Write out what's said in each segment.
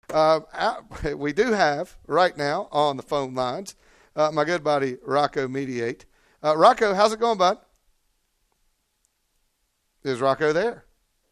We do have right now on the phone lines my good buddy Rocco Mediate. Rocco, how's it going, bud? Is Rocco there?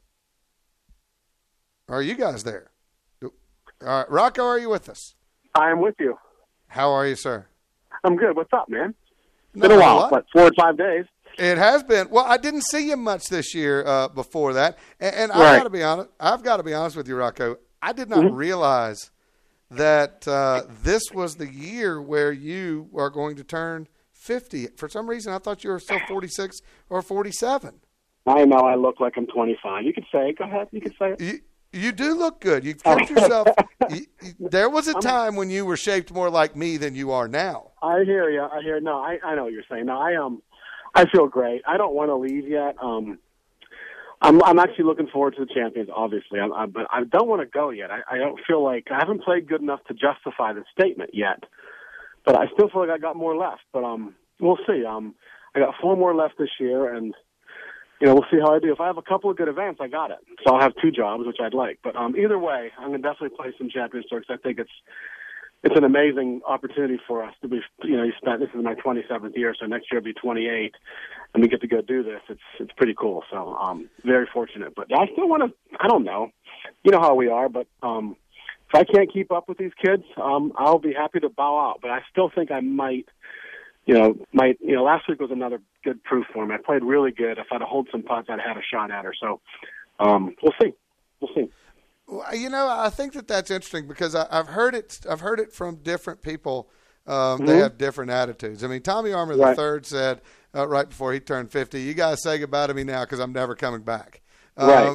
Are you guys there? All right, Rocco, are you with us? I am with you. How are you, sir? I'm good. What's up, man? It's been a while, but 4 or 5 days. It has been. Well, I didn't see you much this year before that, and Right. I've got to be honest with you, Rocco. I did not realize that this was the year where you are going to turn 50. For some reason, I thought you were still 46 or 47. I know I look like I'm 25. You can say it. Go ahead. You can say it. You do look good. You kept yourself. There was a time when you were shaped more like me than you are now. I hear you. No, I know what you're saying. No, I feel great. I don't want to leave yet. I'm actually looking forward to the Champions, obviously. But I don't want to go yet. I don't feel like I haven't played good enough to justify the statement yet. But I still feel like I got more left. But we'll see. I got 4 more left this year, and we'll see how I do. If I have a couple of good events, I got it. So I'll have 2 jobs, which I'd like. But either way, I'm going to definitely play some Champions Tour because I think it's an amazing opportunity for us to be. This is my 27th year, so next year will be 28, and we get to go do this. It's pretty cool. So very fortunate. But I still want to. I don't know. You know how we are, but if I can't keep up with these kids, I'll be happy to bow out. But I still think I might. Last week was another good proof for me. I played really good. If I'd have hold some putts, I'd have had a shot at her. So we'll see. We'll see. Well, I think that's interesting because I've heard it from different people. They have different attitudes. I mean, Tommy Armour III said right before he turned 50, "You guys say goodbye to me now because I'm never coming back." Right.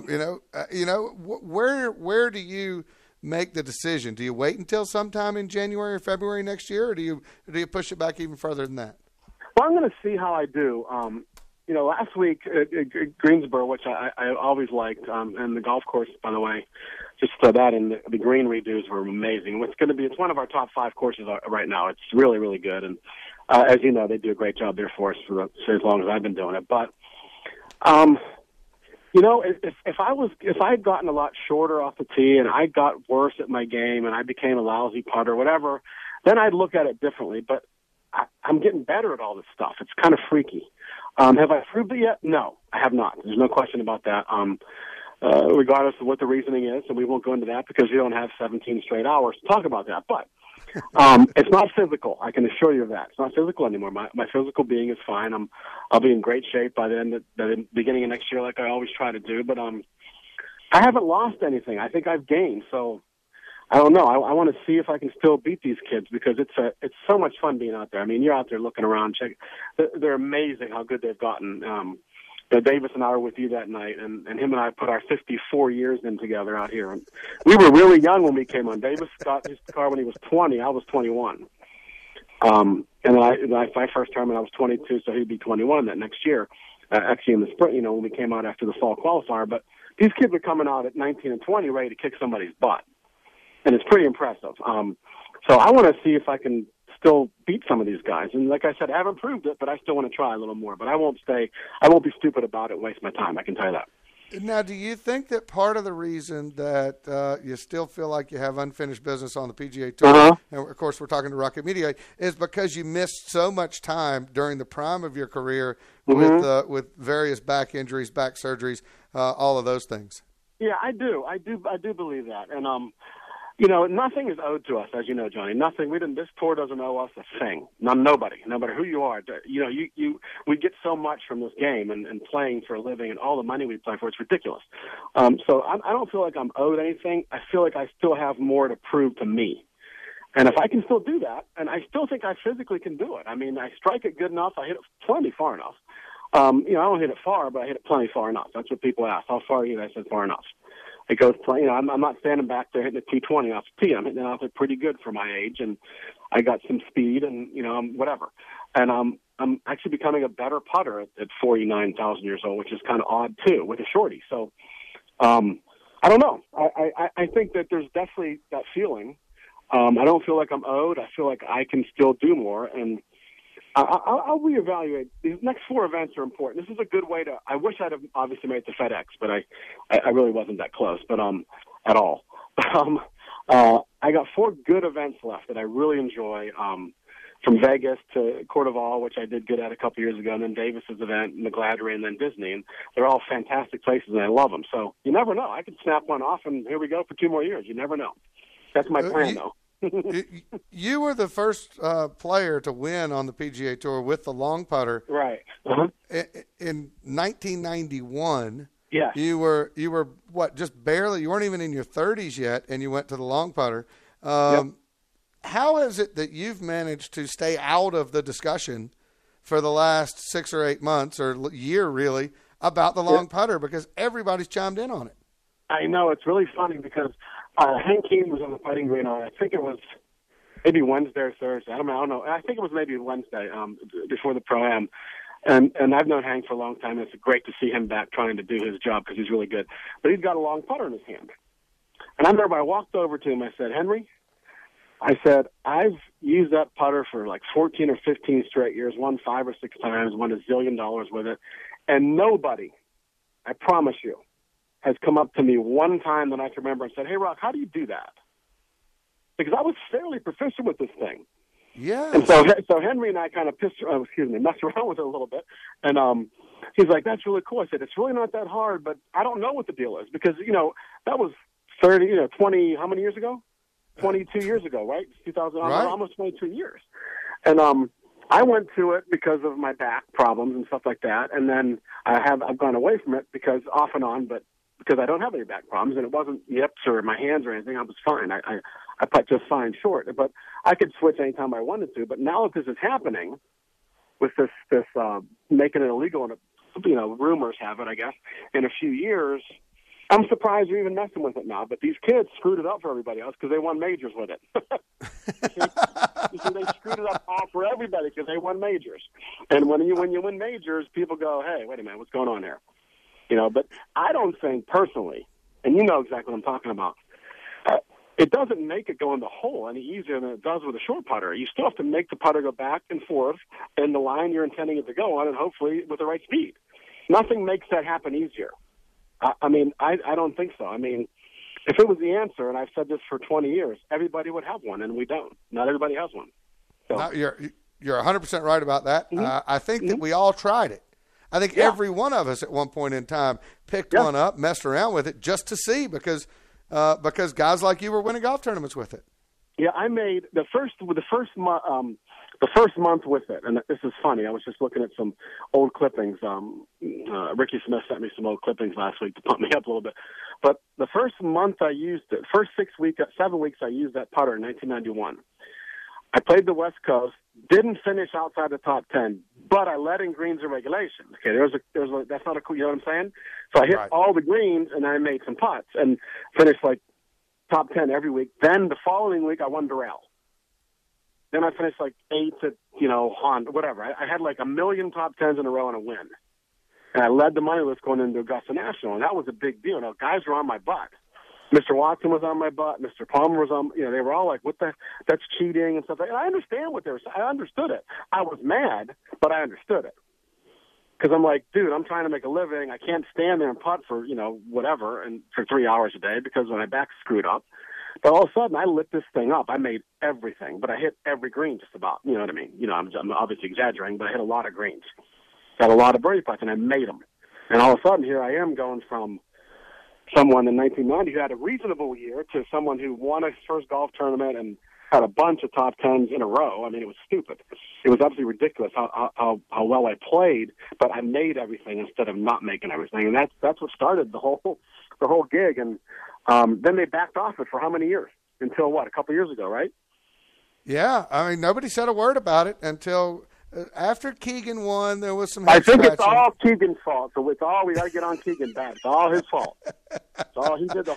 Where do you make the decision? Do you wait until sometime in January or February next year, or do you push it back even further than that? Well, I'm going to see how I do. Last week at Greensboro, which I always liked, and the golf course, by the way, just for that, and the green redos were amazing. It's one of our top 5 courses right now. It's really, really good. And as you know, they do a great job there for us for as long as I've been doing it. But, if I had gotten a lot shorter off the tee and I got worse at my game and I became a lousy putter or whatever, then I'd look at it differently. But I'm getting better at all this stuff. It's kind of freaky. Have I proved it yet? No, I have not. There's no question about that. Regardless of what the reasoning is, and we won't go into that because we don't have 17 straight hours to talk about that. But it's not physical. I can assure you of that. It's not physical anymore. My physical being is fine. I'll be in great shape by the beginning of next year, like I always try to do. But I haven't lost anything. I think I've gained. So I don't know. I want to see if I can still beat these kids because it's so much fun being out there. I mean, you're out there looking around. They're amazing how good they've gotten. Davis and I were with you that night, and him and I put our 54 years in together out here. And we were really young when we came on. Davis got his car when he was 20. I was 21. And my first tournament, I was 22, so he'd be 21 that next year. Actually, in the spring, when we came out after the fall qualifier. But these kids are coming out at 19 and 20 ready to kick somebody's butt. And it's pretty impressive. So I want to see if I can still beat some of these guys. And like I said, I haven't proved it, but I still want to try a little more. But I won't be stupid about it and waste my time. I can tell you that. Now, do you think that part of the reason that you still feel like you have unfinished business on the PGA Tour, and of course we're talking to Rocket Media, is because you missed so much time during the prime of your career with various back injuries, back surgeries, all of those things? Yeah, I do. I do believe that. And nothing is owed to us, as you know, Johnny. Nothing. This tour doesn't owe us a thing. Nobody, no matter who you are. We get so much from this game and playing for a living and all the money we play for. It's ridiculous. So I don't feel like I'm owed anything. I feel like I still have more to prove to me. And if I can still do that, and I still think I physically can do it. I mean, I strike it good enough. I hit it plenty far enough. I don't hit it far, but I hit it plenty far enough. That's what people ask. How far are you? I said far enough. It goes, I'm not standing back there hitting a 220 off the tee. I'm hitting it off it pretty good for my age, and I got some speed, and whatever. And I'm actually becoming a better putter at 49,000 years old, which is kind of odd too, with a shorty. So I don't know. I think that there's definitely that feeling. I don't feel like I'm owed. I feel like I can still do more, and I'll reevaluate. These next 4 events are important. This is a good way to. I wish I'd have obviously made the FedEx, but I really wasn't that close. But at all. I got 4 good events left that I really enjoy. From Vegas to Cordoval, which I did good at a couple years ago, and then Davis's event, McGladrey, and then Disney. And they're all fantastic places, and I love them. So you never know. I could snap one off, and here we go for 2 more years. You never know. That's my plan, though. You were the first player to win on the PGA Tour with the long putter. Right. Uh-huh. In 1991. Yeah. You were what? Just barely. You weren't even in your 30s yet, and you went to the long putter. Yep. How is it that you've managed to stay out of the discussion for the last 6 or 8 months or year, really, about the long putter? Because everybody's chimed in on it. I know. It's really funny because Hank Keene was on the putting green on, I think it was maybe Wednesday or Thursday. I don't know. I think it was maybe Wednesday before the Pro-Am. And I've known Hank for a long time. And it's great to see him back trying to do his job because he's really good. But he's got a long putter in his hand. And I remember I walked over to him. I said, Henry, I said, I've used that putter for like 14 or 15 straight years, won 5 or 6 times, won $1 zillion with it. And nobody, I promise you, has come up to me one time that I can remember and said, hey, Rock, how do you do that? Because I was fairly proficient with this thing. Yeah. And so Henry and I kind of messed around with it a little bit. And he's like, that's really cool. I said, it's really not that hard, but I don't know what the deal is. Because, that was 20, how many years ago? 22 years ago, right? 2000, right. Almost 22 years. And I went to it because of my back problems and stuff like that. And then I've gone away from it because off and on, but because I don't have any back problems, and it wasn't yips or my hands or anything. I was fine. I putt just fine short, but I could switch anytime I wanted to. But now that this is happening with this making it illegal, and rumors have it, I guess, in a few years, I'm surprised you're even messing with it now. But these kids screwed it up for everybody else because they won majors with it. You see, they screwed it up all for everybody because they won majors. And when you win majors, people go, hey, wait a minute, what's going on here? But I don't think personally, and you know exactly what I'm talking about, it doesn't make it go in the hole any easier than it does with a short putter. You still have to make the putter go back and forth in the line you're intending it to go on, and hopefully with the right speed. Nothing makes that happen easier. I don't think so. If it was the answer, and I've said this for 20 years, everybody would have one, and we don't. Not everybody has one. So. No, you're 100% right about that. Mm-hmm. I think that we all tried it. I think every one of us at one point in time picked one up, messed around with it just to see because guys like you were winning golf tournaments with it. Yeah, I made the first month with it, and this is funny. I was just looking at some old clippings. Ricky Smith sent me some old clippings last week to pump me up a little bit. But the first month I used it, first 7 weeks I used that putter in 1991. I played the West Coast, didn't finish outside the top 10, but I led in greens and regulation. Okay, that's not a cool, you know what I'm saying? So I hit all the greens and I made some putts and finished like top 10 every week. Then the following week I won Doral. Then I finished like 8th at, Honda, whatever. I had like 1 million top 10s in a row and a win. And I led the money list going into Augusta National, and that was a big deal. Now, guys were on my butt. Mr. Watson was on my butt. Mr. Palmer was on, they were all like, that's cheating and stuff like that. And I understand what they were saying. I understood it. I was mad, but I understood it. Because I'm like, dude, I'm trying to make a living. I can't stand there and putt for, whatever, and for 3 hours a day because my back's screwed up. But all of a sudden, I lit this thing up. I made everything, but I hit every green just about. You know what I mean? I'm obviously exaggerating, but I hit a lot of greens. Got a lot of birdie putts, and I made them. And all of a sudden, here I am going from someone in 1990 who had a reasonable year to someone who won his first golf tournament and had a bunch of top 10s in a row. It was stupid. It was absolutely ridiculous how well I played, but I made everything instead of not making everything. And that's what started the whole gig. And then they backed off it for how many years? Until a couple years ago, right? Yeah. Nobody said a word about it until after Keegan won. There was some. I think it's all Keegan's fault. So we got to get on Keegan back. It's all his fault. It's all he did.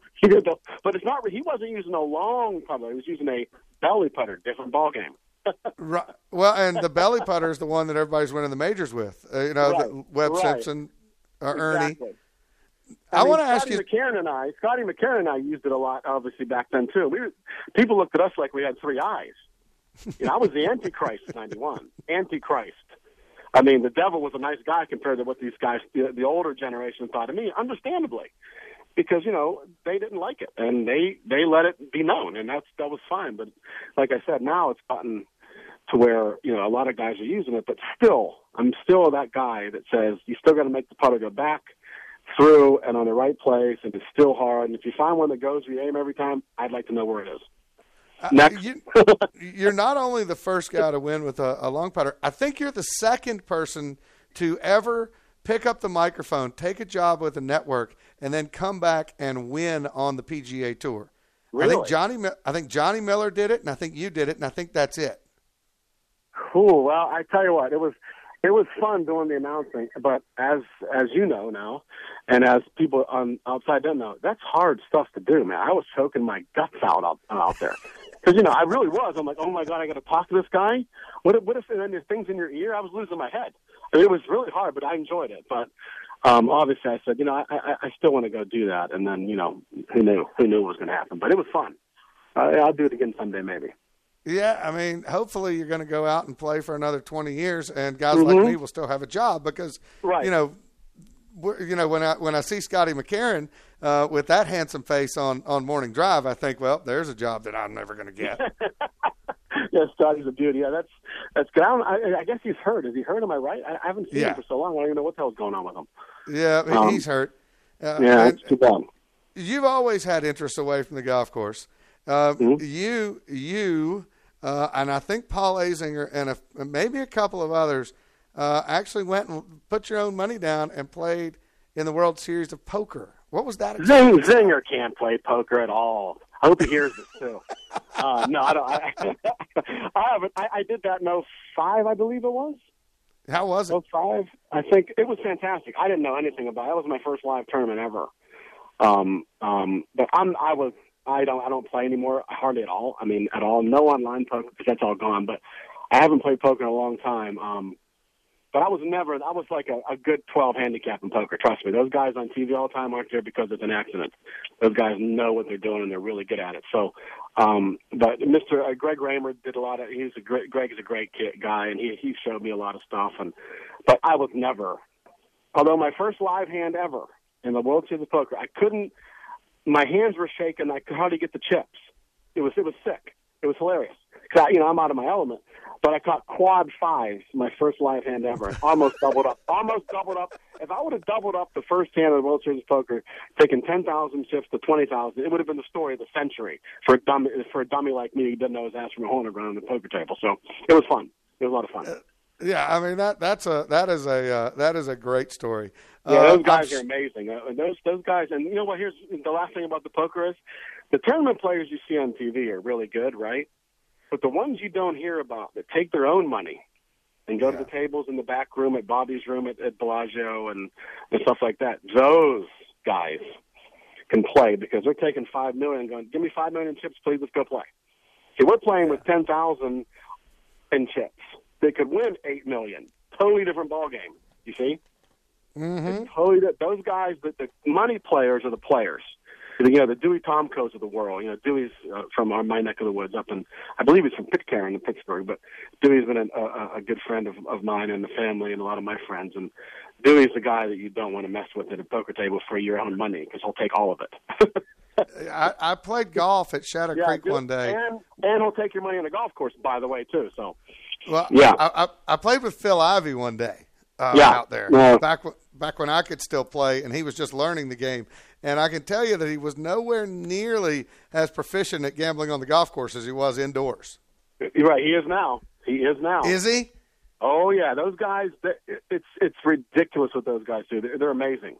But it's not. He wasn't using a long putter. He was using a belly putter. Different ball game. Right. Well, and the belly putter is the one that everybody's winning the majors with. Webb Simpson, Ernie. Exactly. I want to ask you. Scotty McCarron and I used it a lot, obviously, back then, too. People looked at us like we had 3 eyes. I was the Antichrist in 91. Antichrist. The devil was a nice guy compared to what these guys, the older generation, thought of me, understandably. because, they didn't like it, and they let it be known, and that was fine. But like I said, now it's gotten to where, a lot of guys are using it, but still, I'm still that guy that says you still got to make the putter go back, through, and on the right place, and it's still hard. And if you find one that goes where you aim every time, I'd like to know where it is. Next. You're not only the first guy to win with a long putter, I think you're the second person to ever pick up the microphone, take a job with a network, and then come back and win on the PGA Tour. Really? I think Johnny Miller did it, and I think you did it, and I think that's it. Cool. Well, I tell you what, it was fun doing the announcing, but as you know now, and as people on outside don't know, that's hard stuff to do, man. I was choking my guts out there. Because, I really was. I'm like, oh, my God, I got to talk to this guy? What if and then there's things in your ear? I was losing my head. I mean, it was really hard, but I enjoyed it. But obviously I said, I still want to go do that. And then, who knew what was going to happen. But it was fun. I'll do it again someday maybe. Yeah, I mean, hopefully you're going to go out and play for another 20 years, and guys like me will still have a job because, right. When I see Scotty McCarron with that handsome face on Morning Drive, I think, well, there's a job that I'm never going to get. Yeah, Scotty's a beauty. Yeah, that's good. I guess he's hurt. Is he hurt? Am I right? I haven't seen him for so long. I don't even know what the hell's going on with him. Yeah, he's hurt. It's too bad. You've always had interest away from the golf course. You. And I think Paul Azinger and maybe a couple of others actually went and put your own money down and played in the World Series of Poker. What was that? Zinger can't play poker at all. I hope he hears this too. No, I don't. I haven't. I did that in 05, I believe it was. How was it? 05. I think it was fantastic. I didn't know anything about it. That was my first live tournament ever. But I don't play anymore, hardly at all. I mean, at all. No online poker because that's all gone. But I haven't played poker in a long time. But I was like a good 12 handicap in poker. Trust me. Those guys on TV all the time aren't there because it's an accident. Those guys know what they're doing and they're really good at it. So, but Mr. Greg Raymer did a lot of. Greg is a great guy, and he showed me a lot of stuff. But I was never. Although my first live hand ever in the World Series of Poker, I couldn't. My hands were shaking. I could hardly get the chips. It was sick. It was hilarious. Cause I'm out of my element. But I caught quad fives, my first live hand ever. Almost doubled up. If I would have doubled up the first hand of the World Series of Poker, taking 10,000 chips to 20,000, it would have been the story of the century for a dummy like me who didn't know his ass from a hole in the ground on the poker table. So it was fun. It was a lot of fun. Yeah, I mean that is a great story. Yeah, those guys are amazing. Those guys, and you know what? Here's the last thing about the poker is the tournament players you see on TV are really good, right? But the ones you don't hear about that take their own money and go to the tables in the back room at Bobby's room at Bellagio and stuff like that, those guys can play because they're taking $5 million and going, give me $5 million chips, please, let's go play. See, we're playing with 10,000 in chips. They could win $8 million. Totally different ball game. You see? Mm-hmm. Totally. Those guys, the money players are the players. The Dewey Tomkos of the world. Dewey's from my neck of the woods up in, I believe he's from Pitcairn in Pittsburgh, but Dewey's been a good friend of mine and the family and a lot of my friends. And Dewey's the guy that you don't want to mess with at a poker table for your own money because he'll take all of it. I played golf at Shadow Creek one day. And he'll take your money on the golf course, by the way, too. So, well, yeah. I played with Phil Ivey one day out there. Yeah. Back when I could still play, and he was just learning the game. And I can tell you that he was nowhere nearly as proficient at gambling on the golf course as he was indoors. You're right. He is now. Is he? Oh, yeah. Those guys, it's ridiculous what those guys do. They're amazing.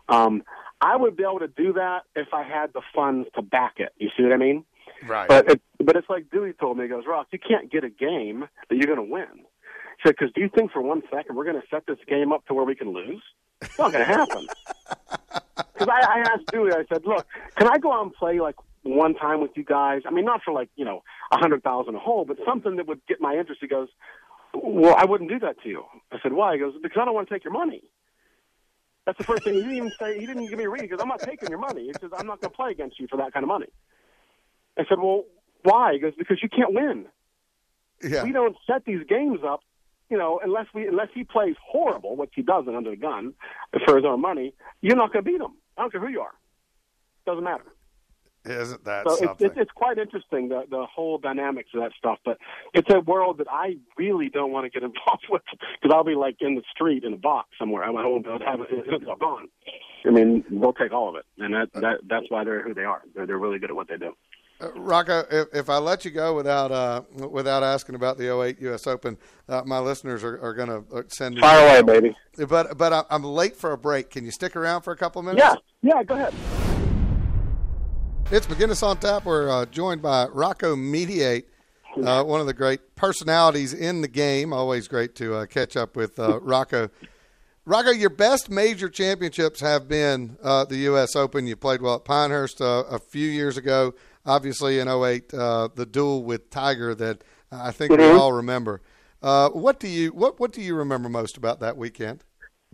I would be able to do that if I had the funds to back it. You see what I mean? Right. But it's like Dewey told me. He goes, Ross, you can't get a game that you're going to win. He said, because do you think for 1 second we're going to set this game up to where we can lose? It's not going to happen. Because I asked Dewey, I said, look, can I go out and play like one time with you guys? I mean, not for like, $100,000 a hole, but something that would get my interest. He goes, well, I wouldn't do that to you. I said, why? He goes, because I don't want to take your money. That's the first thing. He didn't even say, he didn't give me a reason. He goes, I'm not taking your money. He says, I'm not going to play against you for that kind of money. I said, well, why? He goes, because you can't win. Yeah. We don't set these games up, unless he plays horrible, which he doesn't under the gun, for his own money, you're not going to beat him. I don't care who you are. Doesn't matter. Isn't that so something? It's quite interesting, the whole dynamics of that stuff. But it's a world that I really don't want to get involved with because I'll be like in the street in a box somewhere. I won't be able to have it gone. I mean, they'll take all of it, and that's why they're who they are. They're really good at what they do. Rocco, if I let you go without asking about the 2008 U.S. Open, my listeners are going to send me. Fire away, baby. But I'm late for a break. Can you stick around for a couple of minutes? Yeah, go ahead. It's McGinnis on Tap. We're joined by Rocco Mediate, one of the great personalities in the game. Always great to catch up with Rocco. Rocco, your best major championships have been the U.S. Open. You played well at Pinehurst a few years ago. Obviously, in 2008, the duel with Tiger that I think we all remember. What do you remember most about that weekend?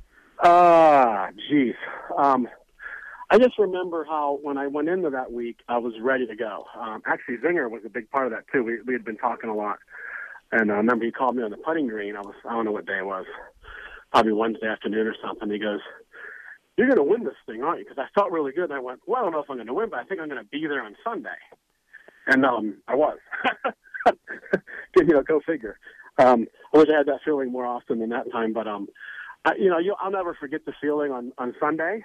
Geez. I just remember how when I went into that week, I was ready to go. Actually, Zinger was a big part of that, too. We had been talking a lot. And I remember he called me on the putting green. I don't know what day it was, probably Wednesday afternoon or something. He goes, "You're going to win this thing, aren't you?" Because I felt really good. And I went, well, I don't know if I'm going to win, but I think I'm going to be there on Sunday. And I was. Go figure. I wish I had that feeling more often than that time. But, I'll never forget the feeling on Sunday.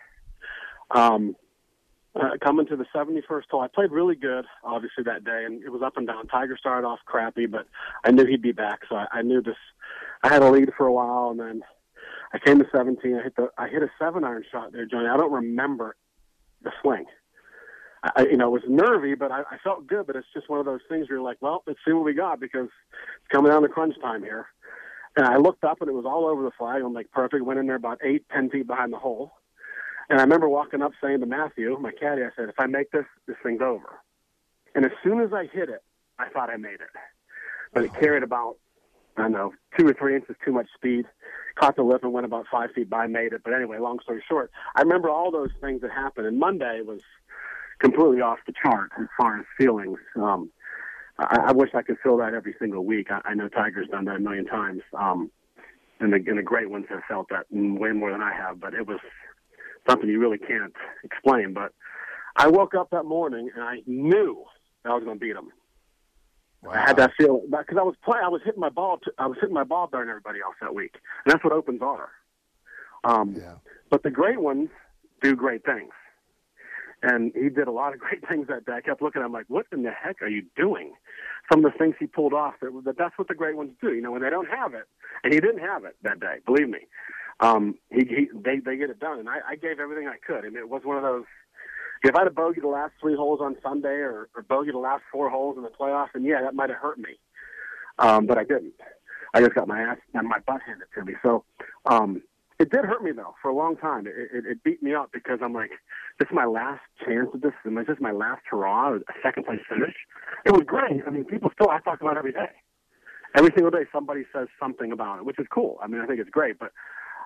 Coming to the 71st hole, I played really good, obviously, that day, and it was up and down. Tiger started off crappy, but I knew he'd be back, so I knew this. I had a lead for a while, and then I came to 17. I hit a 7-iron shot there, Johnny. I don't remember the swing. It was nervy, but I felt good. But it's just one of those things where you're like, well, let's see what we got because it's coming down to crunch time here. And I looked up, and it was all over the flag. I'm like, perfect. Went in there about 8-10 feet behind the hole. And I remember walking up saying to Matthew, my caddy, I said, if I make this thing's over. And as soon as I hit it, I thought I made it. But it carried about, 2 or 3 inches too much speed. Caught the lip and went about 5 feet by, made it. But anyway, long story short, I remember all those things that happened. And Monday was completely off the chart as far as feelings. I wish I could feel that every single week. I know Tiger's done that a million times. And the great ones have felt that way more than I have. But it was something you really can't explain. But I woke up that morning and I knew that I was going to beat him. Wow. I had that feeling because I was hitting my ball better than everybody else that week, and that's what opens are. But the great ones do great things, and he did a lot of great things that day. I kept looking at him like, "What in the heck are you doing?" Some of the things he pulled off. That's what the great ones do. When they don't have it, and he didn't have it that day. Believe me. They get it done, and I gave everything I could. And it was one of those. If I'd have bogeyed the last 3 holes on Sunday or bogeyed the last 4 holes in the playoffs, then yeah, that might have hurt me. But I didn't. I just got my butt handed to me. So it did hurt me though for a long time. It beat me up because I'm like, this is my last chance at this. This is my last hurrah, a second place finish. It was great. I mean, I talk about it every day. Every single day, somebody says something about it, which is cool. I mean, I think it's great, but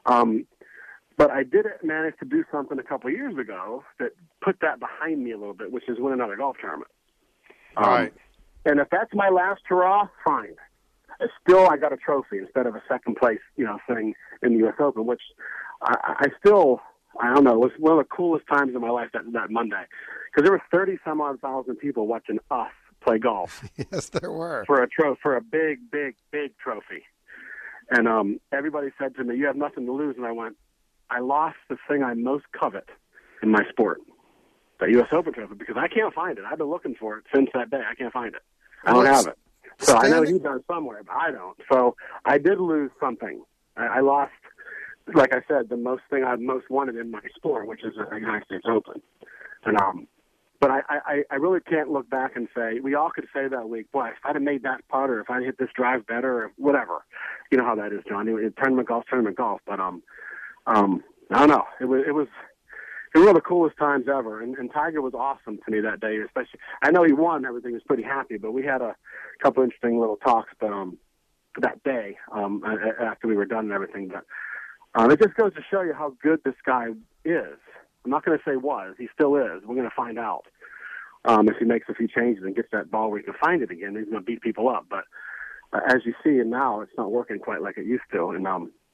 I did manage to do something a couple of years ago that put that behind me a little bit, which is win another golf tournament. Right. And if that's my last hurrah, fine. Still, I got a trophy instead of a second place, thing in the U.S. Open, which I don't know, it was one of the coolest times in my life that Monday. Because there were 30-some-odd thousand people watching us play golf. Yes, there were. For a big, big, big trophy. And everybody said to me, "You have nothing to lose." And I went, I lost the thing I most covet in my sport, the U.S. Open trophy, because I can't find it. I've been looking for it since that day. I can't find it. I don't have it. So I know he does somewhere, but I don't. So I did lose something. I lost, like I said, the most thing I most wanted in my sport, which is the United States Open. And but I really can't look back and say, we all could say that week, boy, if I'd have made that putt or if I'd hit this drive better or whatever. You know how that is, John. Tournament golf. But I don't know. It was one of the coolest times ever. And Tiger was awesome to me that day, especially. I know he won. Everything was pretty happy, but we had a couple interesting little talks. But that day, after we were done and everything, but it just goes to show you how good this guy is. I'm not going to say was. He still is. We're going to find out if he makes a few changes and gets that ball where he can find it again. He's going to beat people up. But as you see, and now it's not working quite like it used to. And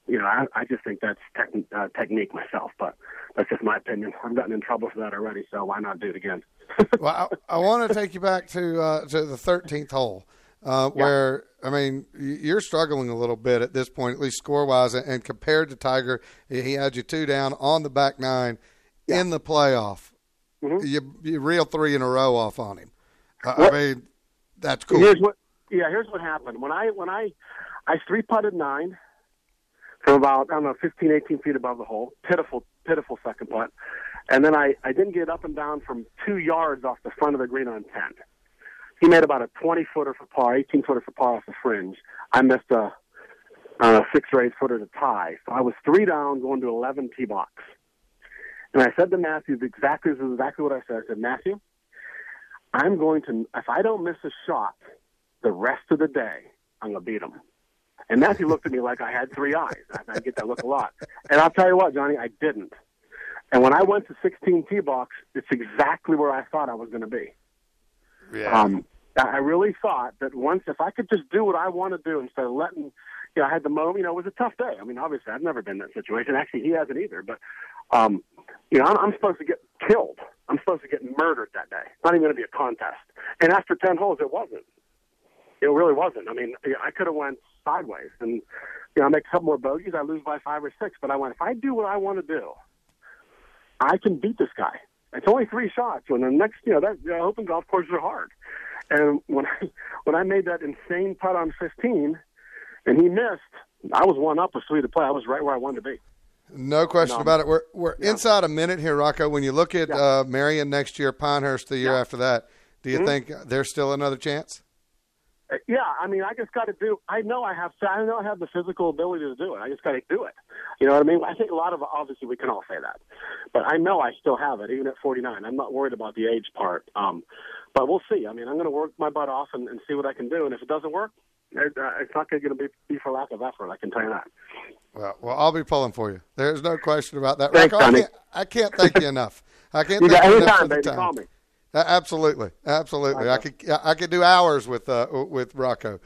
I just think that's technique myself, but that's just my opinion. I've gotten in trouble for that already, so why not do it again? Well, I want to take you back to the 13th hole, where, I mean, you're struggling a little bit at this point, at least score-wise, and compared to Tiger, he had you 2 down on the back 9 in the playoff. Mm-hmm. You reel 3 in a row off on him. I mean, that's cool. Here's what happened. When I 3-putted 9 from about, 15, 18 feet above the hole, pitiful second putt. And then I didn't get up and down from 2 yards off the front of the green on 10. He made about a 20-footer for par, 18-footer for par off the fringe. I missed a 6 or 8-footer to tie. So I was 3 down going to 11 tee box. And I said to Matthew, this is exactly what I said. I said, Matthew, if I don't miss a shot the rest of the day, I'm going to beat him. And Matthew looked at me like I had 3 eyes. I get that look a lot. And I'll tell you what, Johnny, I didn't. And when I went to 16 tee box, it's exactly where I thought I was going to be. Yeah. I really thought that if I could just do what I want to do instead of letting, I had the moment, it was a tough day. I mean, obviously, I've never been in that situation. Actually, he hasn't either. But, I'm supposed to get killed. I'm supposed to get murdered that day. It's not even going to be a contest. And after 10 holes, it wasn't. It really wasn't. I mean, I could have went sideways. And, I make a couple more bogeys. I lose by 5 or 6. But I went, if I do what I want to do, I can beat this guy. It's only 3 shots. When the next, open golf courses are hard. And when I made that insane putt on 15, and he missed, I was 1 up with 3 to play. I was right where I wanted to be. No question about it. We're inside a minute here, Rocco. When you look at Marion next year, Pinehurst the year after that, do you think there's still another chance? Yeah, I mean, I just got to do. I know I have the physical ability to do it. I just got to do it. You know what I mean? I think a lot of obviously we can all say that, but I know I still have it even at 49. I'm not worried about the age part. But we'll see. I mean, I'm going to work my butt off and see what I can do. And if it doesn't work, it's not going to be for lack of effort. I can tell you that. Well, I'll be pulling for you. There's no question about that. Thanks, Rocco, Johnny. I can't thank you enough. I can't you thank got you any enough time, for the baby. time. Call me. Absolutely. I could do hours with Rocco.